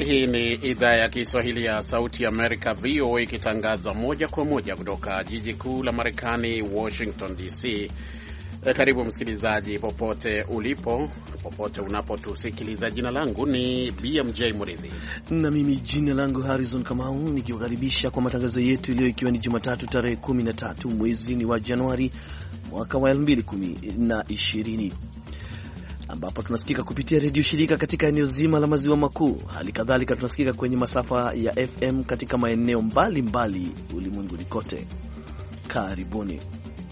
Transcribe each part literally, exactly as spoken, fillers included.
Hii ni idhaa ya Kiswahili ya Sauti Amerika, V O A, ikitangaza moja kwa moja kutoka jiji kuu la Marekani, Washington D C. Karibu msikilizaji popote ulipo, popote unapotusikiliza. Jina langu ni B M J Muridhi. Na mimi jina langu Harrison Kamau, nikiwakaribisha kwa matangazo yetu leo, ikiwa ni Jumatatu tarehe kumi na tatu mwezi ni wa Januari mwaka wa elfu mbili na ishirini, ambapo tunasikika kupitia redio shirika katika eneo zima la maziwa makuu. Hali kadhalika tunasikika kwenye masafa ya F M katika maeneo mbalimbali ulimwenguni kote. Karibuni.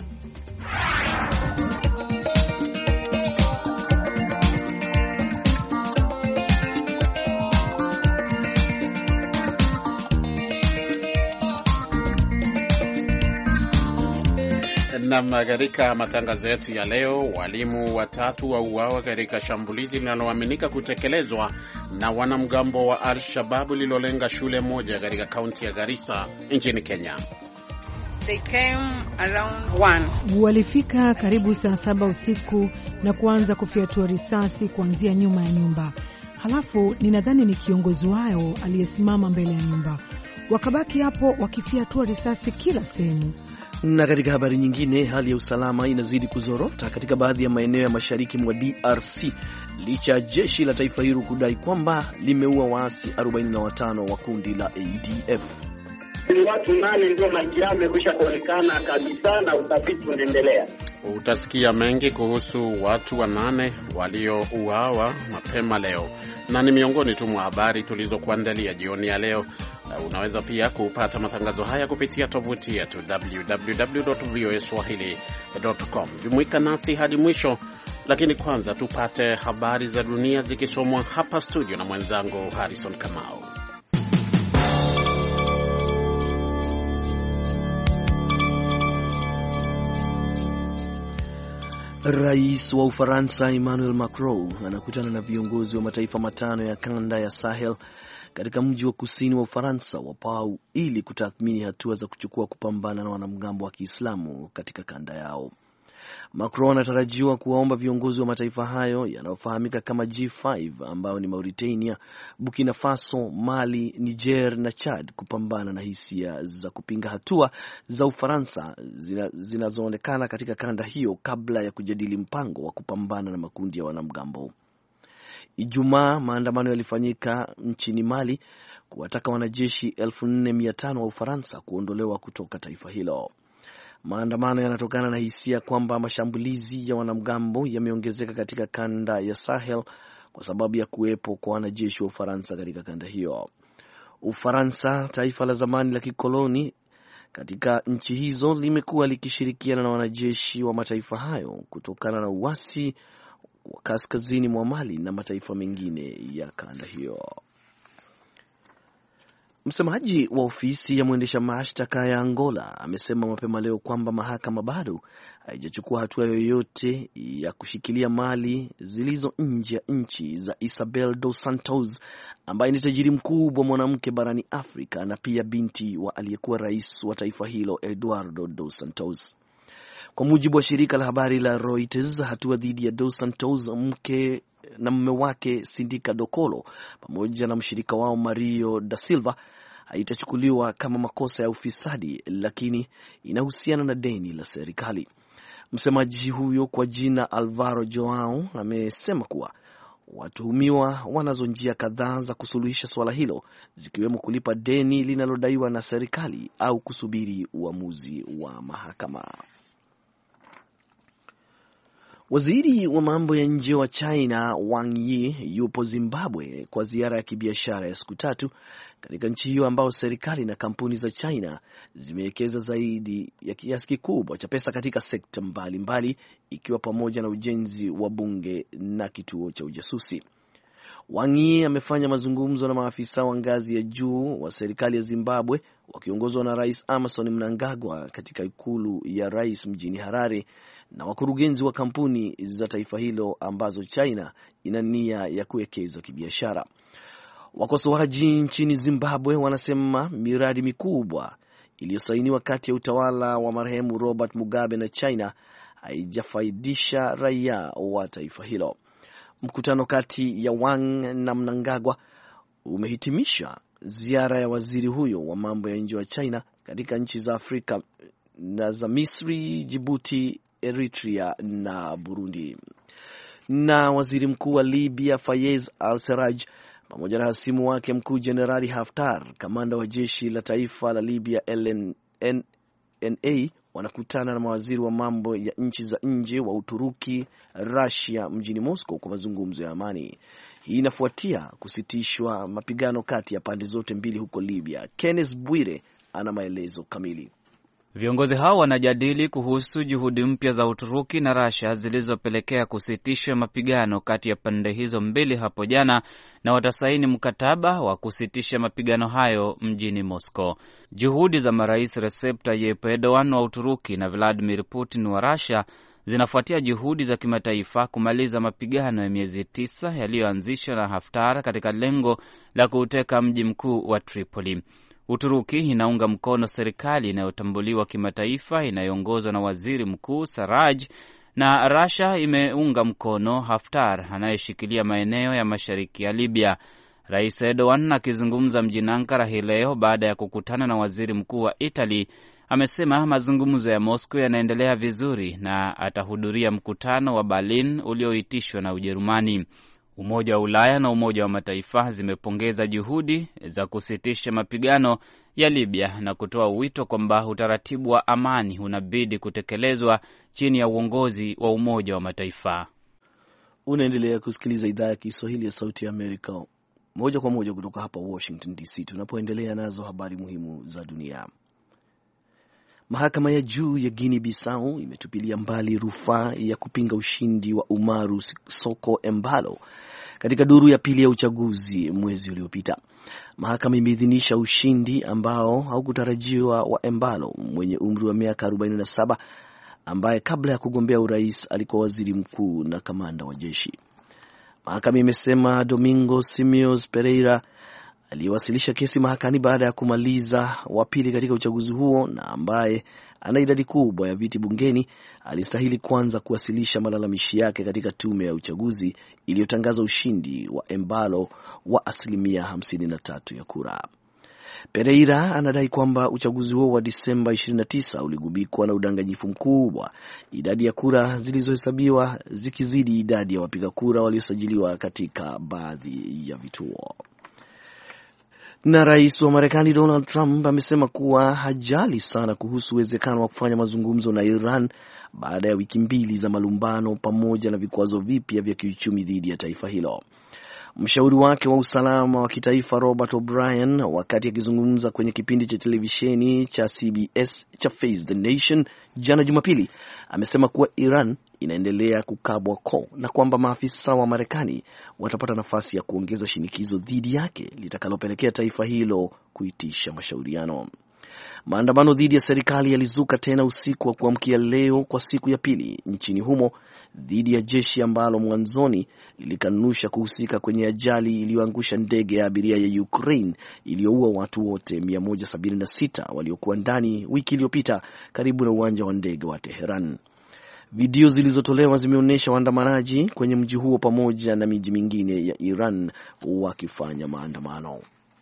Na katika matangazo yetu ya leo, walimu watatu wauawa katika shambulizi linaloaminika kutekelezwa na wanamgambo wa Al-Shabaab lilolenga shule moja katika kaunti ya Garissa nchini Kenya. They came around one. Walifika karibu saa saba usiku na kuanza kufyatua risasi kuanzia nyuma ya nyumba. Halafu ninadhani ni kiongozi wao aliyesimama mbele ya nyumba. Wakabaki hapo wakifyatua risasi kila sehemu. Na katika habari nyingine, hali ya usalama inazidi kuzorota katika baadhi ya maeneo ya mashariki mwa D R C licha ya jeshi la taifa hilo kudai kwamba limeua waasi arobaini na watano wa kundi la A D F. Ni watu nane ndio maji yamekwisha kuonekana kabisa na utafiti unaendelea. Utasikia mengi kuhusu watu wanane waliouawa mapema leo, na ni miongoni tu mwa habari tulizokuandalia jioni ya leo. Unaweza pia kupata matangazo haya kupitia tovuti yetu w w w dot v o a swahili dot com. Jumuika nasi hadi mwisho, lakini kwanza tupate habari za dunia zikisomwa hapa studio na mwenzangu Harrison Kamau. Rais wa Ufaransa Emmanuel Macron anakutana na viongozi wa mataifa matano ya kanda ya Sahel katika mji wa kusini wa Ufaransa wa Pau ili kutathmini hatua za kuchukua kupambana na wanamgambo wa Kiislamu katika kanda yao. Macron anatarajiwa kuwaomba viongozi wa mataifa hayo yanayofahamika kama G five ambao ni Mauritania, Burkina Faso, Mali, Niger na Chad kupambana na hisia za kupinga hatua za Ufaransa zinazoonekana zina katika kanda hiyo kabla ya kujadili mpango wa kupambana na makundi ya wanamgambo. Ijumaa, maandamano yalifanyika nchini Mali kuwataka wanajeshi elfu nne mia tano wa Ufaransa kuondolewa kutoka taifa hilo. Maandamano yanatokana na hisia kwamba mashambulizi ya wanamgambo yameongezeka katika kanda ya Sahel kwa sababu ya kuwepo kwa wanajeshi wa Ufaransa katika kanda hiyo. Ufaransa, taifa la zamani la kikoloni katika nchi hizo, limekuwa likishirikiana na wanajeshi wa mataifa hayo kutokana na uasi wa kaskazini mwa Mali na mataifa mengine ya kanda hiyo. Msemaji wa ofisi ya mwendesha mashtaka ya Angola amesema mapema leo kwamba mahakama bado haijachukua hatua yoyote ya kushikilia mali zilizo nje ya nchi za Isabel dos Santos, ambaye ni tajiri mkubwa mwanamke barani Afrika na pia binti wa aliyekuwa rais wa taifa hilo Eduardo dos Santos. Kwa mujibu wa shirika la habari la Reuters, hatua dhidi ya dos Santos, mke na mume wake Sindika Dokolo pamoja na mshirika wao Mario da Silva haitachukuliwa kama makosa ya ufisadi, lakini inahusiana na deni la serikali. Msemaji huyo kwa jina Alvaro Joao amesema kuwa watuhumiwa wanazo njia kadhaa za kusuluhisha swala hilo, zikiwemo kulipa deni linalodaiwa na serikali au kusubiri uamuzi wa mahakama. Waziri wa mambo ya nje wa China Wang Yi yupo Zimbabwe kwa ziara ya kibiashara ya siku tatu katika nchi hiyo ambao serikali na kampuni za China zimewekeza zaidi ya kiasi kikubwa cha pesa katika sekta mbalimbali, ikiwa pamoja na ujenzi wa bunge na kituo cha ujasusi. Wang Yi amefanya mazungumzo na maafisa wa ngazi ya juu wa serikali ya Zimbabwe wakiongozwa na Rais Emmerson Mnangagwa katika ikulu ya rais mjini Harare na wakurugenzi wa kampuni za taifa hilo ambazo China ina nia ya kuwekeza kibiashara. Wakosoaji nchini Zimbabwe wanasema miradi mikubwa iliyosainiwa kati ya utawala wa marehemu Robert Mugabe na China haijafaidisha raia wa taifa hilo. Mkutano kati ya Wang na Mnangagwa umehitimisha ziara ya waziri huyo wa mambo ya nje wa China katika nchi za Afrika na za Misri, Djibouti, Eritrea na Burundi. Na waziri mkuu wa Libya Fayez al-Sarraj pamoja na hasimu wake mkuu Jenerali Haftar, kamanda wa jeshi la taifa la Libya L N A, wanakutana na mawaziri wa mambo ya nchi za nje wa Uturuki, Russia mjini Moscow kwa mazungumzo ya amani. Hii inafuatia kusitishwa mapigano kati ya pande zote mbili huko Libya. Kenneth Bwire ana maelezo kamili. Viongozi hao wanajadili kuhusu juhudi mpya za Uturuki na Russia zilizopelekea kusitishwa mapigano kati ya pande hizo mbili hapo jana, na watasaini mkataba wa kusitisha mapigano hayo mjini Moscow. Juhudi za marais Recep Tayyip Erdogan wa Uturuki na Vladimir Putin wa Russia zinafuatia juhudi za kimataifa kumaliza mapigano ya miezi tisa yaliyoanzishwa na Haftar katika lengo la kuuteka mji mkuu wa Tripoli. Uturuki inaunga mkono serikali inayotambuliwa kimataifa inayoongozwa na waziri mkuu Sarraj, na Russia imeunga mkono Haftar anayeshikilia maeneo ya mashariki ya Libya. Rais Erdogan akizungumza mjini Ankara hii leo baada ya kukutana na waziri mkuu wa Italy amesema mazungumzo ya Moscow yanaendelea vizuri na atahudhuria mkutano wa Berlin ulioitishwa na Ujerumani. Umoja wa Ulaya na Umoja wa Mataifa zimepongeza juhudi za kusitisha mapigano ya Libya na kutoa wito kwamba utaratibu wa amani unabidi kutekelezwa chini ya uongozi wa Umoja wa Mataifa. Unaendelea kusikiliza idhaa ya Kiswahili ya Sauti ya Amerika moja kwa moja kutoka hapa Washington D C, tunapoendelea nazo habari muhimu za dunia. Mahakama ya juu ya Guinea Bissau imetupilia mbali rufaa ya kupinga ushindi wa Umaru Sissoco Embalo katika duru ya pili ya uchaguzi mwezi uliopita. Mahakama imeidhinisha ushindi ambao haukutarajiwa wa Embalo mwenye umri wa miaka arobaini na saba, ambaye kabla ya kugombea urais alikuwa waziri mkuu na kamanda wa jeshi. Mahakama imesema Domingo Simios Pereira aliyewasilisha kesi mahakani baada ya kumaliza wa pili katika uchaguzi huo na ambaye ana idadi kubwa ya viti bungeni alistahili kwanza kuwasilisha malalamishi yake katika tume ya uchaguzi iliyotangaza ushindi wa Embalo wa asilimia hamsini na tatu ya kura. Pereira anadai kwamba uchaguzi huo wa Disemba ishirini na tisa uligubikwa na udanganyifu mkubwa, idadi ya kura zilizohesabiwa zikizidi idadi ya wapiga kura waliosajiliwa katika baadhi ya vituo. Na rais wa Marekani Donald Trump amesema kuwa hajali sana kuhusu uwezekano wa kufanya mazungumzo na Iran baada ya wiki mbili za malumbano pamoja na vikwazo vipya vya kiuchumi dhidi ya taifa hilo. Mshauri wake wa usalama wa kitaifa Robert O'Brien, wakati akizungumza kwenye kipindi cha televisheni cha C B S cha Face the Nation jana Jumapili, amesema kuwa Iran inaendelea kukabwa koo na kwamba maafisa wa Marekani watapata nafasi ya kuongeza shinikizo dhidi yake litakalopelekea taifa hilo kuitisha mashauriano. Maandamano dhidi ya serikali yalizuka tena usiku wa kuamkia leo kwa siku ya pili nchini humo dhidi ya jeshi ambalo mwanzoni lilikanusha kuhusika kwenye ajali iliyoangusha ndege ya abiria ya Ukraine iliyoua watu wote mia moja sabini na sita waliokuwa ndani wiki iliyopita karibu na uwanja wa ndege wa Tehran. Video zilizotolewa zimeonyesha waandamanaji kwenye mji huo pamoja na miji mingine ya Iran wakifanya maandamano.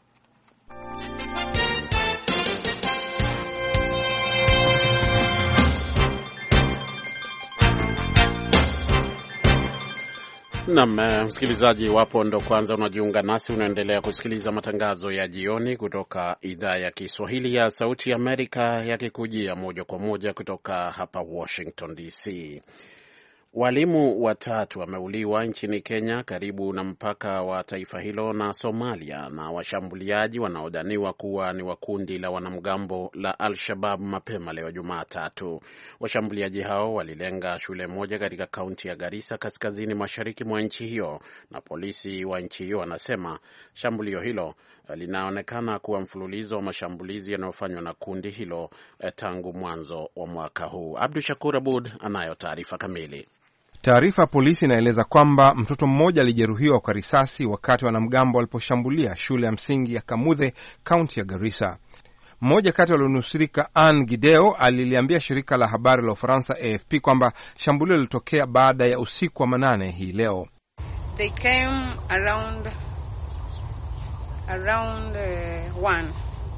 Naam, msikilizaji, wapo ndo kwanza unajiunga nasi, unaendelea kusikiliza matangazo ya jioni kutoka idhaa ya Kiswahili ya Sauti ya Amerika yakikujia moja kwa moja kutoka hapa Washington D C. Walimu watatu wameuliwa nchini Kenya karibu na mpaka wa taifa hilo na Somalia na washambuliaji wanaodhaniwa kuwa ni wa kundi la wanamgambo la Al-Shabaab mapema leo Jumatatu. Washambuliaji hao walilenga shule moja katika kaunti ya Garissa kaskazini mashariki mwa nchi hiyo, na polisi wa nchi hiyo wanasema shambulio hilo linaonekana kuwa mfululizo wa mashambulizi yanayofanywa na kundi hilo tangu mwanzo wa mwaka huu. Abdu Shakur Abud anayo taarifa kamili. Taarifa ya polisi inaeleza kwamba mtoto mmoja alijeruhiwa kwa risasi wakati wanamgambo waliposhambulia shule ya msingi ya Kamuthe, kaunti ya Garissa. Mmoja kati walionusurika, Anne Gideo, aliliambia shirika la habari la Ufaransa A F P kwamba shambulio lilitokea baada ya usiku wa manane hii leo. They came around around uh, one.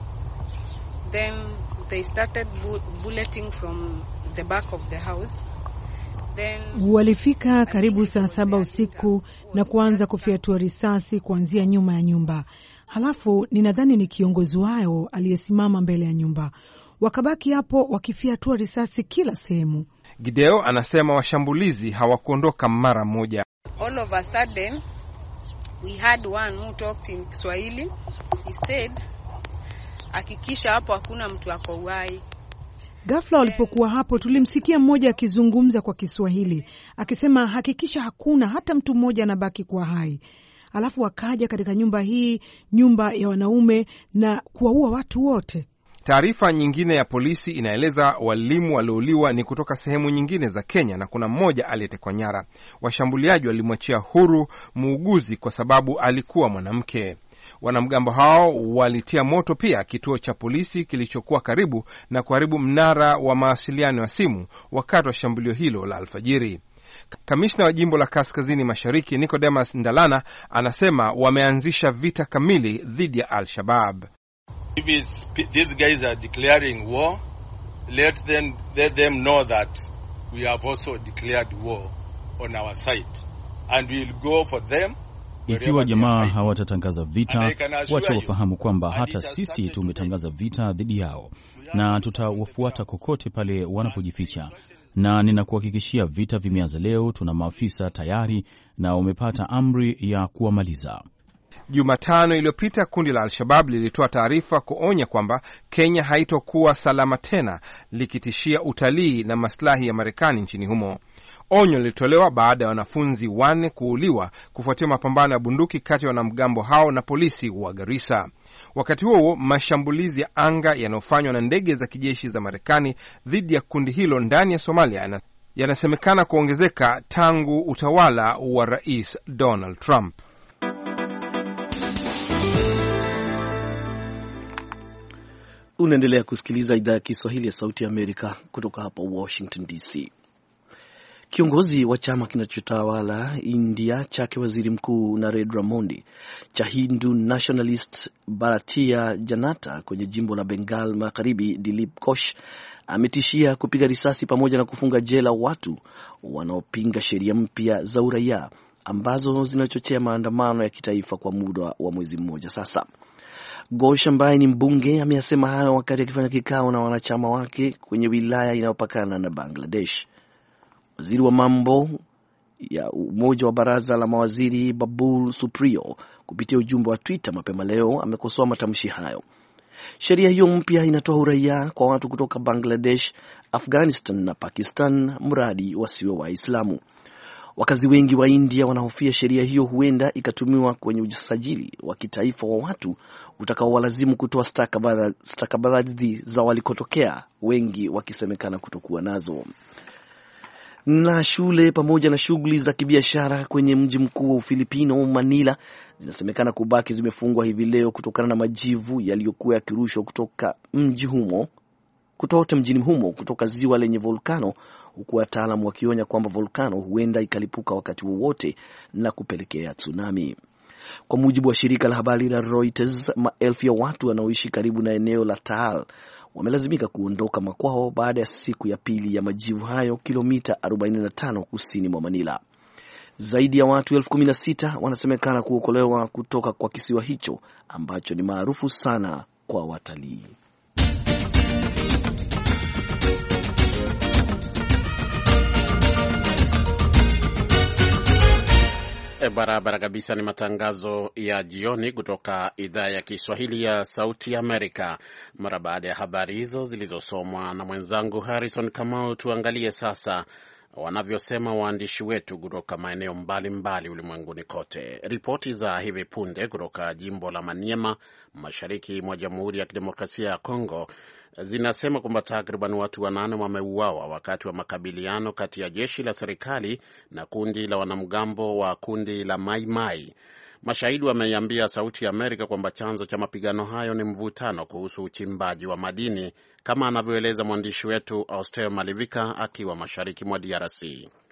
Then they started bu bulleting from the back of the house. Then walifika karibu saa saba usiku na kuanza kufyatua risasi kuanzia nyuma ya nyumba. Halafu ninadhani ni kiongozi wao aliyesimama mbele ya nyumba. Wakabaki hapo wakifyatua risasi kila sehemu. Gideo anasema washambulizi hawakuondoka mara moja. All of a sudden we had one who talked in Kiswahili. He said, hakikisha hapo hakuna mtu ako uhai. Ghafla walipokuwa hapo tulimsikia mmoja akizungumza kwa Kiswahili akisema hakikisha hakuna hata mtu mmoja anabaki kwa hai. Alafu wakaja katika nyumba hii, nyumba ya wanaume, na kuwaua watu wote. Taarifa nyingine ya polisi inaeleza walimu waliouliwa ni kutoka sehemu nyingine za Kenya na kuna mmoja aliyetekwa nyara. Washambuliaji walimwachia huru muuguzi kwa sababu alikuwa mwanamke. Wanamgambo hao walitia moto pia kituo cha polisi kilichokuwa karibu na kuharibu mnara wa mawasiliano ya simu wakati wa shambulio hilo la alfajiri. Kamishna wa jimbo la Kaskazini Mashariki Nicodemus Ndalana anasema wameanzisha vita kamili dhidi ya Al-Shabaab. If these guys are declaring war, let them, let them know that we have also declared war on our side and we will go for them. Ikiwa jamaa hawatatangaza vita, wacha wafahamu kwamba hata sisi tumetangaza vita dhidi yao na tutawafuata kokote pale wanapojificha. Na ninakuhakikishia vita vimeanza leo. Tuna maafisa tayari na wamepata amri ya kuwamaliza. Jumatano iliyopita kundi la Al-Shabaab lilitoa taarifa kuonya kwamba Kenya haitokuwa salama tena, likitishia utalii na maslahi ya Marekani nchini humo. Onyo lilitolewa baada ya wanafunzi wane kuuliwa kufuatia mapambano ya bunduki kati ya wanamgambo hao na polisi wa Garissa. Wakati huo mashambulizi ya anga yanayofanywa na ndege za kijeshi za Marekani dhidi ya kundi hilo ndani ya Somalia yanasemekana kuongezeka tangu utawala wa Rais Donald Trump. Unaendelea kusikiliza idhaa ya Kiswahili ya Sauti ya Amerika kutoka hapa Washington D C. Kiongozi wa chama kinachotawala India chake waziri mkuu Narendra Modi cha Hindu Nationalist Bharatiya Janata kwenye jimbo la Bengal Magharibi, Dilip Ghosh ametishia kupiga risasi pamoja na kufunga jela watu wanaopinga sheria mpya za uraia ambazo zinachochea maandamano ya kitaifa kwa muda wa mwezi mmoja sasa. Ghosh ambaye ni mbunge ameyasema hayo wakati akifanya kikao na wanachama wake kwenye wilaya inayopakana na Bangladesh. Waziri wa mambo ya umoja wa baraza la mawaziri Babul Supriyo kupitia ujumbe wa Twitter mapema leo amekosoa matamshi hayo. Sheria hiyo mpya inatoa uraia kwa watu kutoka Bangladesh, Afghanistan na Pakistan mradi wasiwe Waislamu. Wakazi wengi wa India wanahofia sheria hiyo huenda ikatumiwa kwenye usajili wa kitaifa wa watu utakaowalazimu kutoa stakabadhi za walikotokea, wengi wakisemekana kutokuwa nazo. Na shule pamoja na shughuli za kibiashara kwenye mji mkuu wa Ufilipino Manila zinasemekana kubaki zimefungwa hivi leo kutokana na majivu yaliyokuwa yakirushwa kutoka mji humo kutoka mjini humo kutoka ziwa lenye volkano, huku wataalamu wakionya kwamba volkano huenda ikalipuka wakati wowote na kupelekea tsunami. Kwa mujibu wa shirika la habari la Reuters, maelfu ya watu wanaoishi karibu na eneo la Taal wamelazimika kuondoka makwao baada ya siku ya pili ya majivu hayo kilomita arobaini na tano kusini mwa Manila. Zaidi ya watu elfu kumi na sita wanasemekana kuokolewa kutoka kwa kisiwa hicho ambacho ni maarufu sana kwa watalii. E, barabara kabisa. Ni matangazo ya jioni kutoka idhaa ya Kiswahili ya Sauti Amerika. Mara baada ya habari hizo zilizosomwa na mwenzangu Harrison Kamau, tuangalie sasa wanavyosema waandishi wetu kutoka maeneo mbalimbali ulimwenguni kote. Ripoti za hivi punde kutoka jimbo la Maniema, mashariki mwa Jamhuri ya Kidemokrasia ya Kongo, zinasema kwamba takriban watu wanane wameuawa wakati wa makabiliano kati ya jeshi la serikali na kundi la wanamgambo wa kundi la Mai Mai. Mashahidi wameiambia Sauti ya Amerika kwamba chanzo cha mapigano hayo ni mvutano kuhusu uchimbaji wa madini, kama anavyoeleza mwandishi wetu Austel Malivika akiwa mashariki mwa D R C.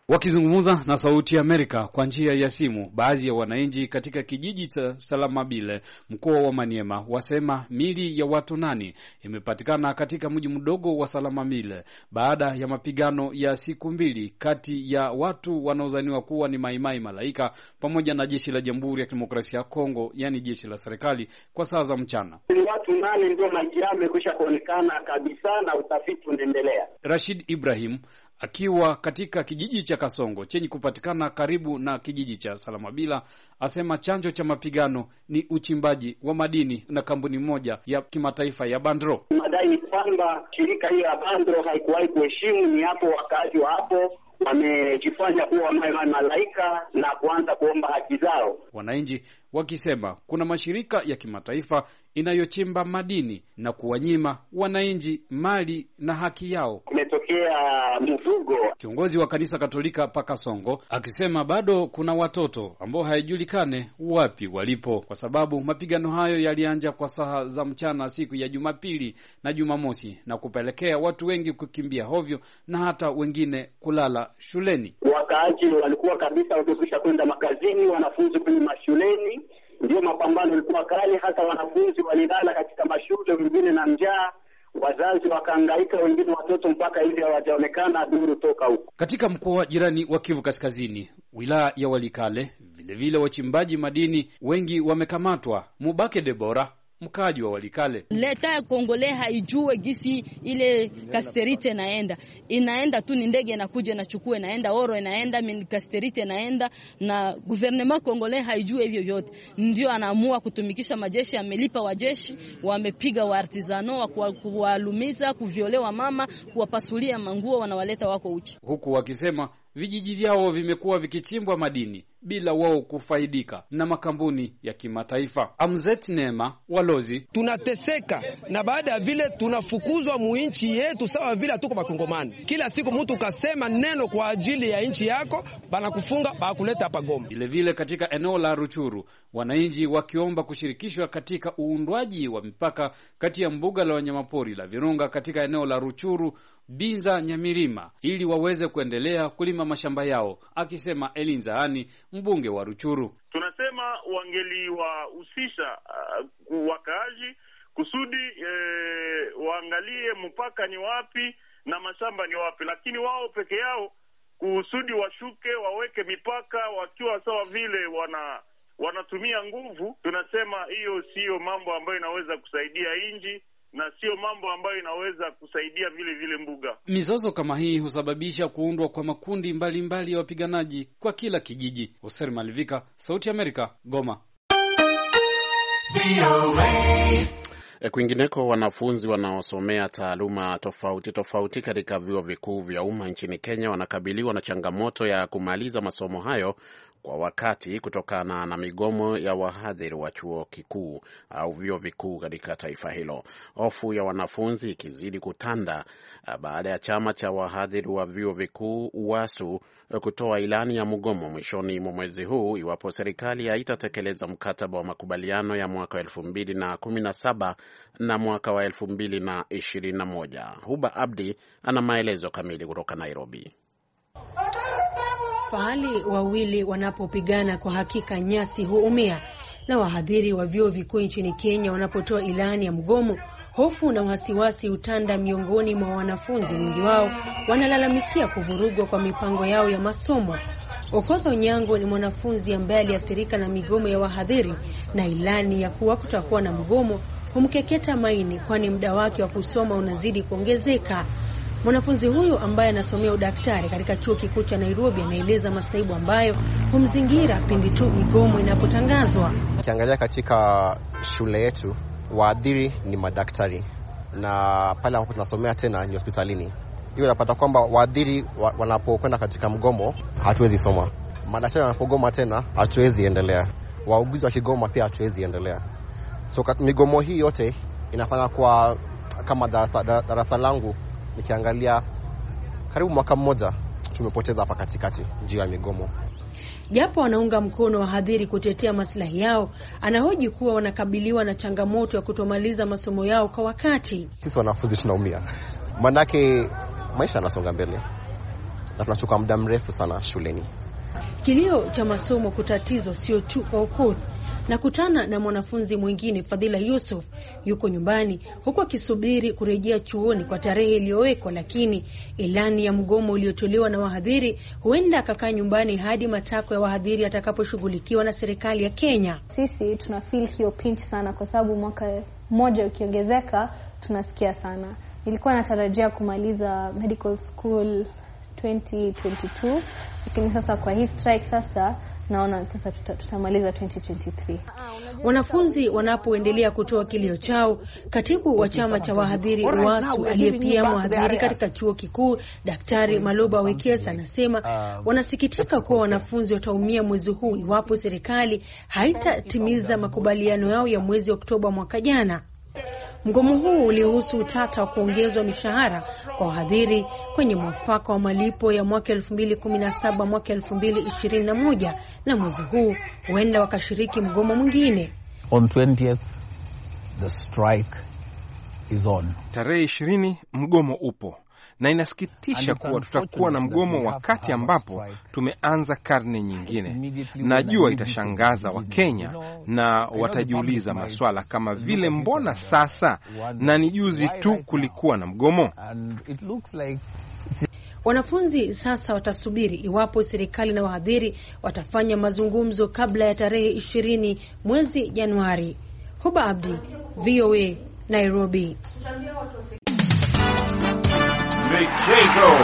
Wakizungumza na Sauti ya Amerika kwa njia ya simu, baadhi ya wananchi katika kijiji cha Salamabile, mkoa wa Maniema, wasema mili ya watu nane imepatikana katika mji mdogo wa Salamabile baada ya mapigano ya siku mbili kati ya watu wanaozaniwa kuwa ni Maimai Malaika pamoja na jeshi la Jamhuri ya Kidemokrasia ya Kongo, yani jeshi la serikali, kwa saa za mchana. Ni watu nane ndio maji yao yamekwisha kuonekana kabisa na utafiti unaendelea. Rashid Ibrahim akiwa katika kijiji cha Kasongo chenye kupatikana karibu na kijiji cha Salamabila asema chanzo cha mapigano ni uchimbaji wa madini na kampuni moja ya kimataifa ya Bandro. Madai kwamba shirika hiyo ya Bandro haikuwahi kuheshimu, ni hapo wakazi wa hapo wamejifanya kuwa malaika na kuanza kuomba haki zao. Wananchi wakisema kuna mashirika ya kimataifa inayochimba madini na kuwanyima wananchi mali na haki yao. Kumetokea mvugo. Kiongozi wa kanisa Katolika paka Songo akisema bado kuna watoto ambao haijulikane wapi walipo, kwa sababu mapigano hayo yalianza kwa saa za mchana siku ya Jumapili na Jumamosi na kupelekea watu wengi kukimbia hovyo na hata wengine kulala shuleni. Wakaaji walikuwa kabisa wakikwisha kwenda makazini, wanafunzi kwenye mashuleni. Ndio mapambano yalikuwa kali, hata wanafunzi walilala katika mashule, wengine na njaa, wazazi wakahangaika, wengine watoto mpaka hivi hawajaonekana duru toka huko. Katika mkoa jirani wa Kivu Kaskazini, wilaya ya Walikale, vile vile wachimbaji madini wengi wamekamatwa. Mubake Debora, mkaji wa Walikale: leta ya Kongole haijue gisi ile kasterite naenda inaenda tu, ni ndege inakuja na chukue naenda, oro inaenda, kasterite naenda, na gouvernement Kongole haijue hivyo vyote. Ndio anaamua kutumikisha majeshi, amelipa wajeshi, wamepiga wa artisano, wa kuwalumiza, kuviolewa mama, kuwapasulia manguo, wanawaleta wako uchi, huku wakisema vijiji vyao vimekuwa vikichimbwa madini bila wao kufaidika na makampuni ya kimataifa. Amzet Nema Walozi: tunateseka na baada ya vile tunafukuzwa muinchi yetu sawa vile tuko Bakongomani. Kila siku mtu kasema neno kwa ajili ya inchi yako, banakufunga bakuleta hapa Goma. Vile vile katika eneo la Ruchuru, wananchi wakiomba kushirikishwa katika uundwaji wa mipaka kati ya mbuga la wanyamapori la Virunga katika eneo la Ruchuru, Binza, Nyamirima, ili waweze kuendelea kulima mashamba yao, akisema Elinzaani, mbunge wa Ruchuru. Tunasema wangeliwahusisha uh, wakaaji kusudi eh, waangalie mpaka ni wapi na mashamba ni wapi, lakini wao peke yao kusudi washuke waweke mipaka wakiwa sawa vile wana wanatumia nguvu. Tunasema hiyo sio mambo ambayo inaweza kusaidia inji na sio mambo ambayo inaweza kusaidia vile vile mbuga. Mizozo kama hii husababisha kuundwa kwa makundi mbalimbali mbali ya wapiganaji kwa kila kijiji. Oser Malivika, Sauti ya Amerika, Goma. Kwingineko, wanafunzi wanaosomea taaluma tofauti tofauti katika vyuo vikuu vya umma nchini Kenya wanakabiliwa na changamoto ya kumaliza masomo hayo kwa wakati kutokana na migomo ya wahadhiri wa chuo kikuu au vyuo vikuu katika taifa hilo. Hofu ya wanafunzi ikizidi kutanda baada ya chama cha wahadhiri wa vyuo vikuu UASU kutoa ilani ya mgomo mwishoni mwa mwezi huu iwapo serikali haitatekeleza mkataba wa makubaliano ya mwaka wa elfu mbili na kumi na saba na mwaka wa elfu mbili na ishirini na moja. Huba Abdi ana maelezo kamili kutoka Nairobi. Fahali wawili wanapopigana kwa hakika nyasi huumia, na wahadhiri wa vyuo vikuu nchini Kenya wanapotoa ilani ya mgomo, hofu na wasiwasi utanda miongoni mwa wanafunzi. Wengi wao wanalalamikia kuvurugwa kwa mipango yao ya masomo. Okoth Onyango ni mwanafunzi ambaye aliathirika na migomo ya wahadhiri, na ilani ya kuwa kutakuwa na mgomo humkeketa maini, kwani muda wake wa kusoma unazidi kuongezeka. Mwanafunzi huyu ambaye anasomea udaktari katika chuo kikuu cha Nairobi anaeleza masaibu ambayo humzingira pindi tu migomo inapotangazwa. Ukiangalia katika shule yetu, waadhiri ni madaktari, na pale ambapo tunasomea tena ni hospitalini. Hiyo napata kwamba waadhiri wanapokwenda katika mgomo hatuwezi soma. Madaktari wanapogoma tena hatuwezi endelea. Wauguzi wa kigoma pia hatuwezi endelea. So migomo hii yote inafanya kwa kama darasa, darasa langu nikiangalia karibu mwaka mmoja tumepoteza hapa katikati juu ya migomo. Japo wanaunga mkono wahadhiri kutetea maslahi yao, anahoji kuwa wanakabiliwa na changamoto ya kutomaliza masomo yao kwa wakati. Sisi wanafunzi tunaumia. Manake maisha yanasonga mbele. na tunachukua muda mrefu sana shuleni. Kilio cha masomo kutatizo sio tu kwa Okoth. Nakutana na mwanafunzi mwingine Fadhila Yusuf, yuko nyumbani huku akisubiri kurejea chuoni kwa tarehe iliyowekwa, lakini ilani ya mgomo uliotolewa na wahadhiri huenda akakaa nyumbani hadi matakwa ya wahadhiri atakaposhughulikiwa na serikali ya Kenya. Sisi tuna feel hiyo pinch sana kwa sababu mwaka mmoja ukiongezeka tunasikia sana. Nilikuwa natarajia kumaliza medical school twenty twenty-two, lakini sasa kwa hii strike sasa naona sasa tutamaliza twenty twenty-three. Wanafunzi wanapoendelea kutoa kilio chao, katibu wa chama cha wahadhiri UASU aliyepia mhadhiri katika chuo kikuu Daktari Maloba Wekesa anasema wanasikitika kuwa wanafunzi wataumia mwezi huu iwapo serikali haitatimiza makubaliano yao ya mwezi Oktoba mwaka jana. Mgomo huu ulihusu utata wa kuongezwa mishahara kwa wahadhiri kwenye mwafaka wa malipo ya mwaka elfu mbili kumi na saba mwaka elfu mbili ishirini na moja, na mwezi huu huenda wakashiriki mgomo mwingine. On twentieth the strike is on. Tarehe ishirini mgomo upo. Na inasikitisha kuwa tutakuwa na mgomo wakati ambapo tumeanza karne nyingine. Najua itashangaza wa Kenya na watajiuliza maswala kama vile mbona sasa na ni juzi tu kulikuwa na mgomo. Wanafunzi sasa watasubiri iwapo serikali na wahadhiri watafanya mazungumzo kabla ya tarehe ishirini mwezi Januari. Huba Abdi, V O A, Nairobi. Michezo.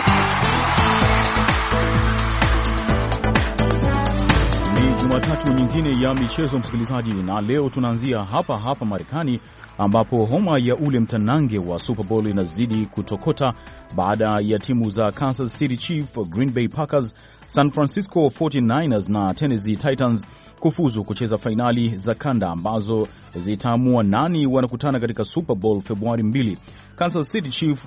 Ni Jumatatu nyingine ya michezo, msikilizaji, na leo tunaanzia hapa hapa Marekani ambapo homa ya ule mtanange wa Super Bowl inazidi kutokota baada ya timu za Kansas City Chiefs, Green Bay Packers, San Francisco forty-niners na Tennessee Titans kufuzu kucheza fainali za kanda ambazo zitaamua nani wanakutana katika Super Bowl Februari mbili. Kansas City Chiefs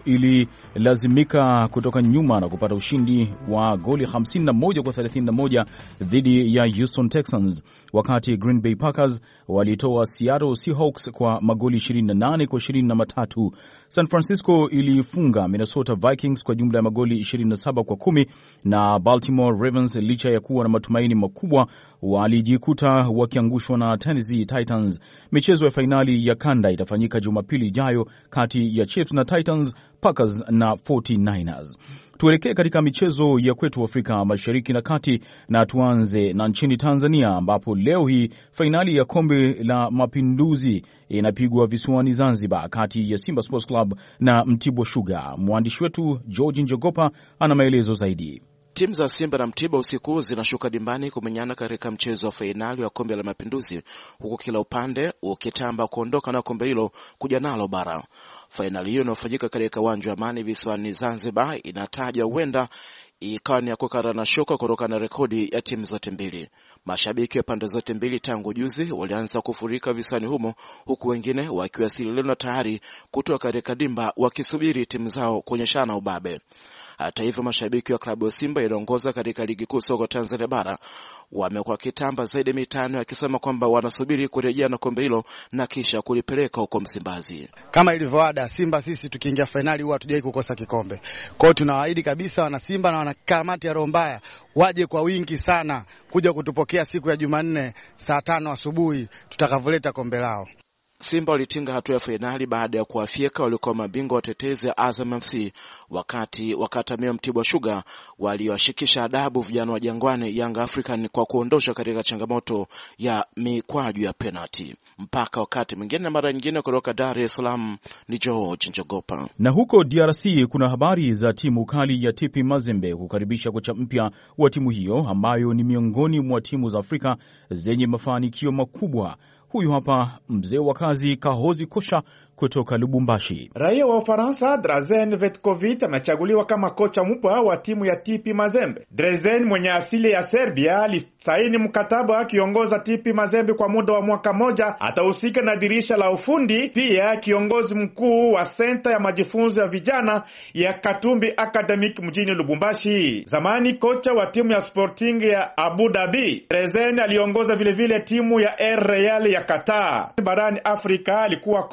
ililazimika kutoka nyuma na kupata ushindi wa goli hamsini na moja kwa thelathini na moja dhidi ya Houston Texans, wakati Green Bay Packers walitoa Seattle Seahawks kwa magoli ishirini na nane kwa ishirini na matatu. San Francisco ilifunga Minnesota Vikings kwa jumla ya magoli ishirini na saba kwa kumi, na Baltimore Ravens licha ya kuwa na matumaini makubwa walijikuta wakiangushwa na Tennessee Titans. Michezo ya fainali ya kanda itafanyika Jumapili ijayo kati ya Chiefs na Titans, Packers na forty-niners. Tuelekee katika michezo ya kwetu Afrika Mashariki na Kati, na tuanze na nchini Tanzania ambapo leo hii fainali ya Kombe la Mapinduzi inapigwa visiwani Zanzibar kati ya Simba Sports Club na Mtibwa Sugar. Mwandishi wetu George Njogopa ana maelezo zaidi. Timu za Simba na Mtibwa usiku zinashuka dimbani kumenyana katika mchezo wa fainali wa Kombe la Mapinduzi, huku kila upande ukitamba kuondoka na kombe hilo kuja nalo bara. Fainali hiyo inayofanyika katika uwanja wa Amani visiwani Zanzibar inataja huenda ikawa ni ya kukata na shoka kutoka na rekodi ya timu zote mbili. Mashabiki wa pande zote mbili tangu juzi walianza kufurika visiwani humo, huku wengine wakiwasili leo na tayari kutoka katika dimba wakisubiri timu zao kuonyeshana ubabe. Hata hivyo, mashabiki wa klabu ya Simba inaongoza katika ligi kuu soka Tanzania bara wamekuwa kitamba zaidi mitano akisema kwamba wanasubiri kurejea na kombe hilo na kisha kulipeleka huko Msimbazi. Kama ilivyoada, Simba sisi tukiingia finali huwa hatujai kukosa kikombe. Kwa hiyo tunawaahidi kabisa wana Simba na wana kamati ya roho mbaya waje kwa wingi sana kuja kutupokea siku ya Jumanne saa tano asubuhi tutakavoleta kombe lao. Simba walitinga hatua ya fainali baada ya kuwafyeka walikuwa mabingwa watetezi ya Azam F C, wakati wakatamia Mtibwa Sugar waliowashikisha adabu vijana wa Jangwani Young African kwa kuondosha katika changamoto ya mikwaju ya penalty. Mpaka wakati mwingine na mara nyingine, kutoka Dar es Salaam ni George Njogopa. Na huko D R C kuna habari za timu kali ya T P Mazembe kukaribisha kocha mpya wa timu hiyo ambayo ni miongoni mwa timu za Afrika zenye mafanikio makubwa. Huyu hapa mzee wa kazi Kahozi Kosha kutoka Lubumbashi. Raia wa Ufaransa Drazen Vetkovic amechaguliwa kama kocha mpya wa timu ya T P Mazembe. Drazen mwenye asili ya Serbia alisaini mkataba akiongoza T P Mazembe kwa muda wa mwaka moja. Atahusika na dirisha la ufundi, pia kiongozi mkuu wa senta ya majifunzo ya vijana ya Katumbi Academic mjini Lubumbashi. Zamani kocha wa timu ya Sporting ya Abu Dhabi, Drazen aliongoza vile vile timu ya El Real ya Qatar. Barani Afrika alikuwa kocha wa timu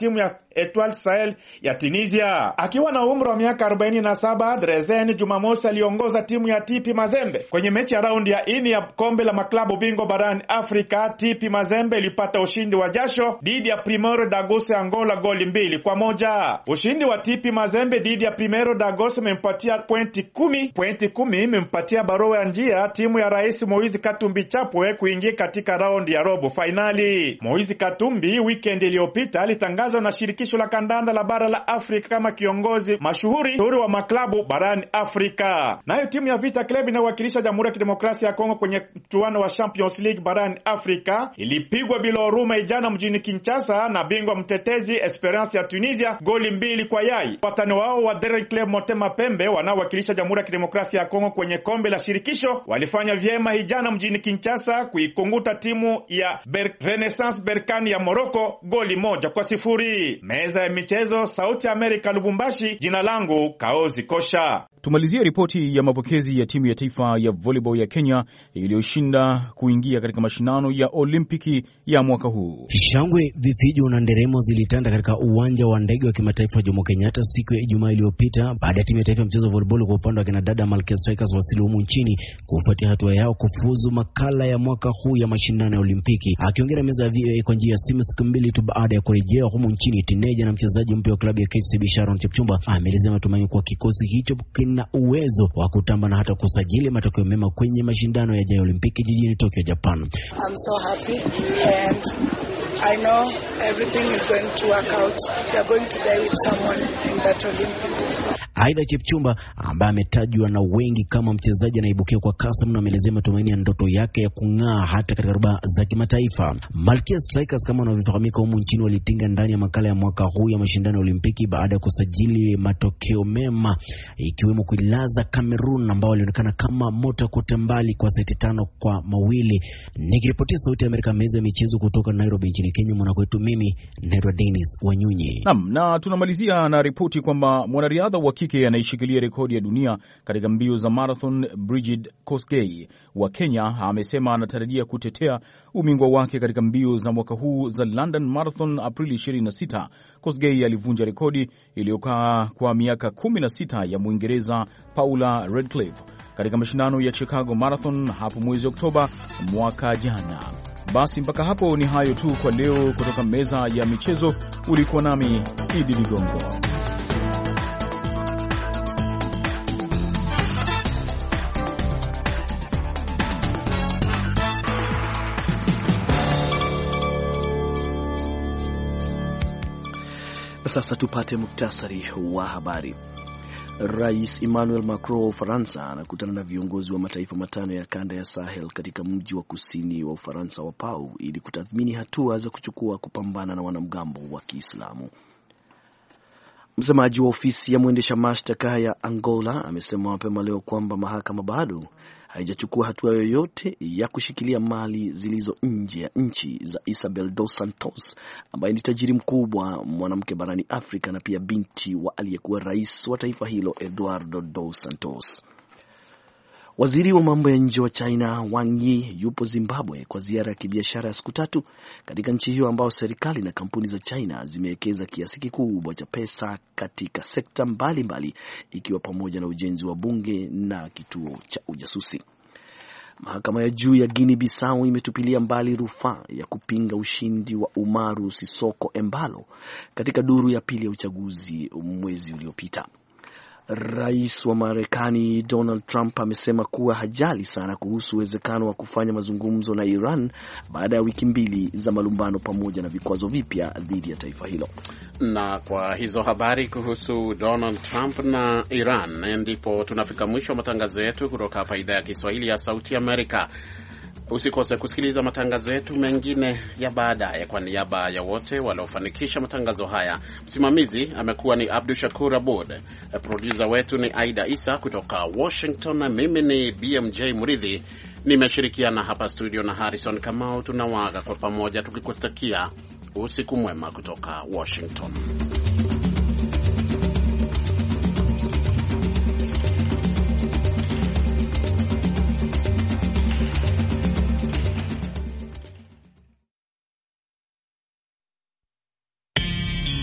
timu ya Etoile Sahel ya Tunisia. Akiwa na umri wa miaka arobaini na saba, Drezen Jumamosi aliongoza timu ya T P Mazembe kwenye mechi ya raundi ya ini ya kombe la maklabu bingwa barani Afrika. T P Mazembe ilipata ushindi wa jasho dhidi ya Primeiro d'Agosto ya Angola goli mbili kwa moja. Ushindi wa T P Mazembe dhidi ya Primeiro d'Agosto umempatia pointi kumi. Pointi kumi imempatia barua ya njia timu ya Rais Moise Katumbi Chapwe kuingia katika raundi ya robo finali. Moise Katumbi weekend iliyopita alitangazwa na shirikisho la kandanda la bara la Afrika kama kiongozi mashuhuri wa maklabu barani Afrika. Nayo timu ya Vita Club inayowakilisha Jamhuri ya Kidemokrasia ya Kongo kwenye mchuano wa Champions League barani Afrika ilipigwa bila huruma jana mjini Kinshasa na bingwa mtetezi Esperance ya Tunisia goli mbili kwa yai. Watani wao wa Daring Club Motema Pembe wanaowakilisha Jamhuri ya Kidemokrasia ya Kongo kwenye kombe la shirikisho walifanya vyema jana mjini Kinshasa kuikunguta timu ya Ber Renaissance Berkane ya Morocco goli moja kwa sifuri. Meza ya michezo, Sauti Amerika, Lubumbashi. Jina langu Kaozi Kosha. Tumalizia ripoti ya mapokezi ya timu ya taifa ya volleyball ya Kenya iliyoshinda kuingia katika mashindano ya Olimpiki ya mwaka huu. Shangwe, vifijo na nderemo zilitanda katika uwanja wa ndege wa kimataifa Jomo Kenyatta siku ya Ijumaa iliyopita baada ya timu ya taifa ya mchezo wa volleyball kwa upande wa kinadada Malkia Strikers wasili humu nchini kufuatia hatua yao kufuzu makala ya mwaka huu ya mashindano ya Olimpiki. Akiongea na meza ya V O A kwa njia ya simu siku mbili tu baada ya kurejea humu nchini, tineja na mchezaji mpya wa klabu ya K C B Sharon Chepchumba ameelezea matumaini kwa kikosi hicho na uwezo wa kutamba na hata kusajili matokeo mema kwenye mashindano ya Olimpiki jijini Tokyo, Japan. I'm so happy and I know everything is going to work out. We are going to die with someone in that Olympic. Aidha, Chepchumba ambaye ametajwa na wengi kama mchezaji anaibukia kwa kasi mno ameelezea matumaini ya ndoto yake ya kung'aa hata katika ruba za kimataifa. Malkia Strikers kama wanavyofahamika humu nchini walitinga ndani ya makala ya mwaka huu ya mashindano ya Olimpiki baada ya kusajili matokeo mema ikiwemo kuilaza Cameroon ambao walionekana kama moto kutembali kwa seti tano kwa mawili. Nikiripotia Sauti ya Amerika, meza ya michezo kutoka Nairobi nchini Kenya, mwanakwetu mimi Nedra Dennis Wanyunyi. Naam, na tunamalizia na ripoti kwamba mwanariadha wa kike anaishikilia rekodi ya dunia katika mbio za marathon Brigid Kosgei wa Kenya amesema anatarajia kutetea ubingwa wake katika mbio za mwaka huu za London Marathon Aprili ishirini na sita. Kosgei alivunja rekodi iliyokaa kwa miaka kumi na sita ya Mwingereza Paula Radcliffe katika mashindano ya Chicago Marathon hapo mwezi Oktoba mwaka jana. Basi mpaka hapo ni hayo tu kwa leo kutoka meza ya michezo. Ulikuwa nami Idi Ligongo. Sasa tupate muktasari wa habari. Rais Emmanuel Macron wa Ufaransa anakutana na viongozi wa mataifa matano ya kanda ya Sahel katika mji wa kusini wa Ufaransa wa Pau ili kutathmini hatua za kuchukua kupambana na wanamgambo wa Kiislamu. Msemaji wa ofisi ya mwendesha mashtaka ya Angola amesema mapema leo kwamba mahakama bado haijachukua hatua yoyote ya kushikilia mali zilizo nje ya nchi za Isabel dos Santos ambaye ni tajiri mkubwa mwanamke barani Afrika na pia binti wa aliyekuwa rais wa taifa hilo Eduardo dos Santos. Waziri wa mambo ya nje wa China Wang Yi yupo Zimbabwe kwa ziara ya kibiashara ya siku tatu katika nchi hiyo ambao serikali na kampuni za China zimewekeza kiasi kikubwa cha pesa katika sekta mbalimbali mbali, ikiwa pamoja na ujenzi wa bunge na kituo cha ujasusi. Mahakama ya juu ya Guinea Bissau imetupilia mbali rufaa ya kupinga ushindi wa Umaru Sisoko Embalo katika duru ya pili ya uchaguzi mwezi uliopita. Rais wa Marekani Donald Trump amesema kuwa hajali sana kuhusu uwezekano wa kufanya mazungumzo na Iran baada ya wiki mbili za malumbano pamoja na vikwazo vipya dhidi ya taifa hilo. Na kwa hizo habari kuhusu Donald Trump na Iran ndipo tunafika mwisho wa matangazo yetu kutoka hapa idhaa ya Kiswahili ya Sauti Amerika. Usikose kusikiliza matangazo yetu mengine ya baadaye. Kwa niaba ya wote waliofanikisha matangazo haya, msimamizi amekuwa ni Abdul Shakur Abud, producer wetu ni Aida Isa kutoka Washington, na mimi ni B M J Muridhi, nimeshirikiana hapa studio na Harrison Kamau. Tunawaaga kwa pamoja tukikutakia usiku mwema kutoka Washington.